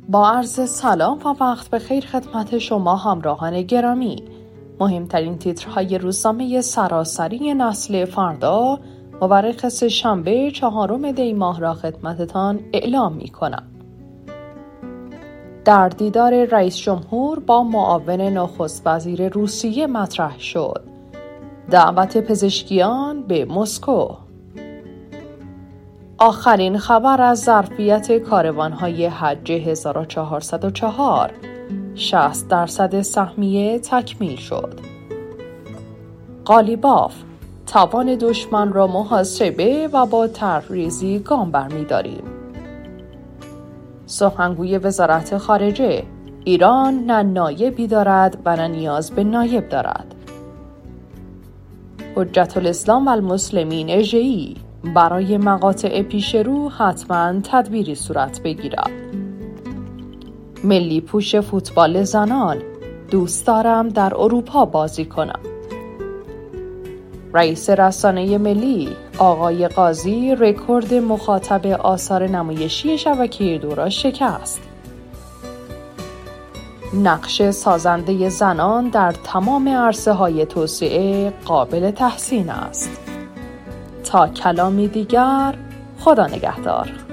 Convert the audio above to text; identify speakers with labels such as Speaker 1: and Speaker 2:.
Speaker 1: با عرض سلام و وقت بخیر خدمت شما همراهان گرامی. مهمترین تیترهای روزنامه سراسری نسل فردا مورخ سه‌شنبه 4 دی ماه را خدمتتان اعلام می‌کنم. در دیدار رئیس جمهور با معاون نخست وزیر روسیه مطرح شد. دعوت پزشکیان به مسکو. آخرین خبر از ظرفیت کاروان‌های حج 1404 60% سهمیه تکمیل شد. قالیباف: توان دشمن را محاسبه و با طرح‌ریزی گام برمی‌داریم. سخنگوی وزارت خارجه: ایران نه نایبی دارد و نه نیاز به نایب دارد. حجت الاسلام و المسلمین اژه‌ای: برای مقاطع پیش رو حتما تدبیری صورت بگیرد. ملی پوش فوتبال زنان: دوست دارم در اروپا بازی کنم. رئیس رسانه ملی آقای قاضی رکورد مخاطب آثار نمایشی شبکه 2 را شکست. نقش سازنده زنان در تمام عرصه‌های توسعه قابل تحسین است. تا کلامی دیگر، خدا نگهدار.